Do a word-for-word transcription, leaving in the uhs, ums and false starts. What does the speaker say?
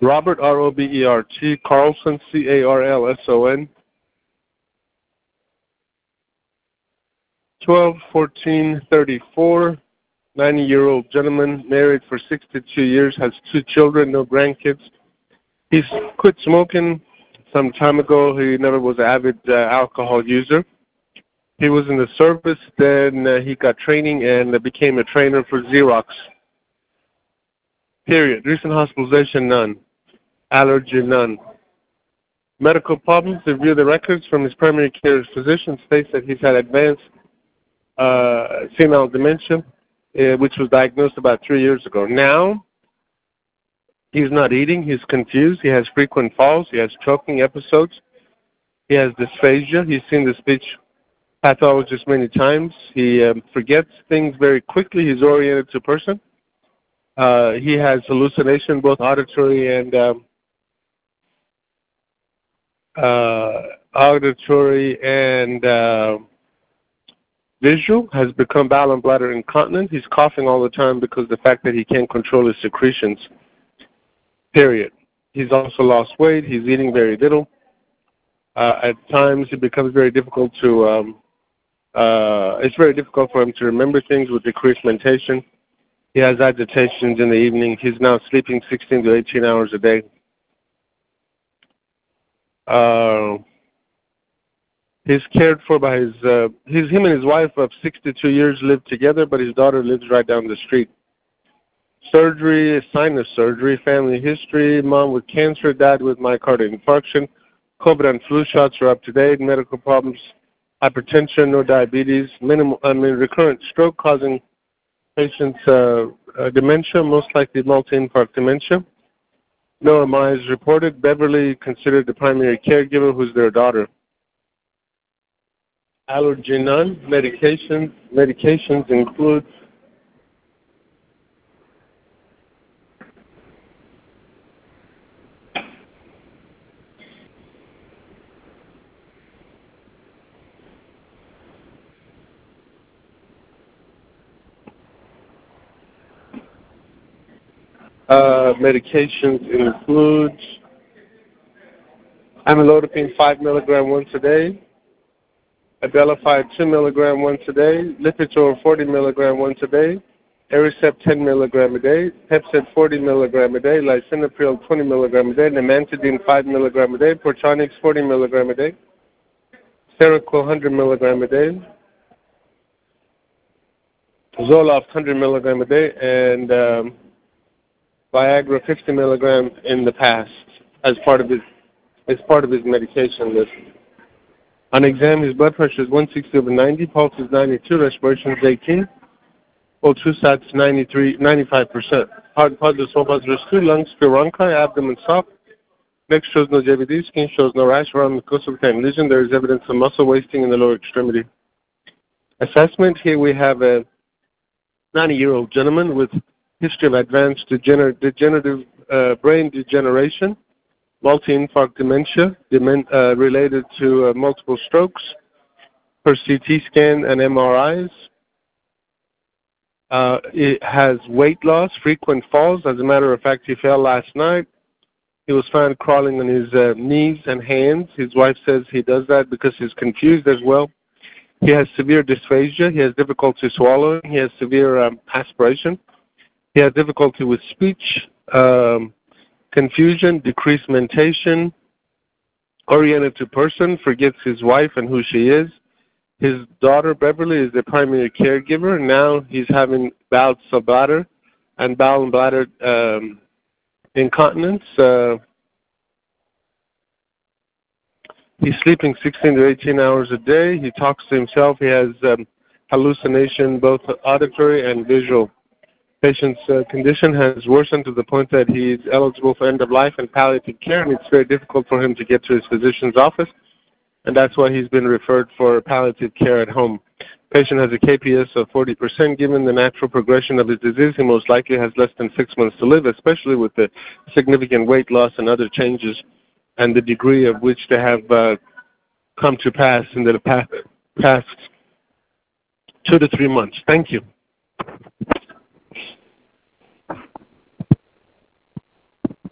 Robert, R O B E R T, Carlson, C A R L S O N, twelve fourteen thirty-four, ninety-year-old gentleman, married for sixty-two years, has two children, no grandkids. He's quit smoking some time ago. He never was an avid uh, alcohol user. He was in the service, then uh, he got training and uh, became a trainer for Xerox. Period. Recent hospitalization, none. Allergy, none. Medical problems, review the records from his primary care physician, states that he's had advanced uh, senile dementia, uh, which was diagnosed about three years ago. Now, he's not eating, he's confused, he has frequent falls, he has choking episodes, he has dysphagia, he's seen the speech pathologist many times, he um, forgets things very quickly, he's oriented to person, uh, he has hallucination, both auditory and um, uh, auditory and uh, visual, has become bowel and bladder incontinent, he's coughing all the time because of the fact that he can't control his secretions. Period. He's also lost weight. He's eating very little. Uh, at times, it becomes very difficult to. Um, uh, it's very difficult for him to remember things with decreased mentation. He has agitations in the evening. He's now sleeping sixteen to eighteen hours a day. Uh, he's cared for by his. Uh, his him and his wife of sixty-two years live together, but his daughter lives right down the street. Surgery, sinus surgery, family history, mom with cancer, dad with myocardial infarction, COVID and flu shots are up to date, medical problems, hypertension, no diabetes, minimal, I mean, recurrent stroke causing patients uh, uh, dementia, most likely multi-infarct dementia. No M I is reported. Beverly considered the primary caregiver, who's their daughter. Allergy, none. Medications, medications include Uh, medications include amlodipine five milligram once a day, Abilify two milligram once a day, Lipitor forty milligram once a day, Aricept ten milligram a day, Pepcid forty milligram a day, Lisinopril twenty milligram a day, Nimantadine five milligram a day, Protonix forty milligram a day, Seroquel one hundred milligram a day, Zoloft one hundred milligram a day, and um, Viagra fifty milligram in the past as part of his as part of his medication list. On exam, his blood pressure is one sixty over ninety, pulse is ninety-two, respiration is eighteen, O two sats ninety-three, ninety-five percent. Heart positive, small positive, two lungs, sphironchi, abdomen soft. Neck shows no J V D, skin shows no rash around the mucosal lesion. There is evidence of muscle wasting in the lower extremity. Assessment, here we have a ninety-year-old gentleman with history of advanced degener- degenerative uh, brain degeneration, multi-infarct dementia demen- uh, related to uh, multiple strokes, per C T scan and M R Is. Uh, it has weight loss, frequent falls. As a matter of fact, he fell last night. He was found crawling on his uh, knees and hands. His wife says he does that because he's confused as well. He has severe dysphagia. He has difficulty swallowing. He has severe um, aspiration. He has difficulty with speech, um, confusion, decreased mentation, oriented to person, forgets his wife and who she is. His daughter, Beverly, is the primary caregiver. Now he's having bouts of bladder and bowel and bladder um, incontinence. Uh, he's sleeping sixteen to eighteen hours a day. He talks to himself. He has um, hallucination, both auditory and visual. Patient's uh, condition has worsened to the point that he's eligible for end-of-life and palliative care, and it's very difficult for him to get to his physician's office, and that's why he's been referred for palliative care at home. Patient has a K P S of forty percent. Given the natural progression of his disease, he most likely has less than six months to live, especially with the significant weight loss and other changes and the degree of which they have uh, come to pass in the past, past two to three months. Thank you.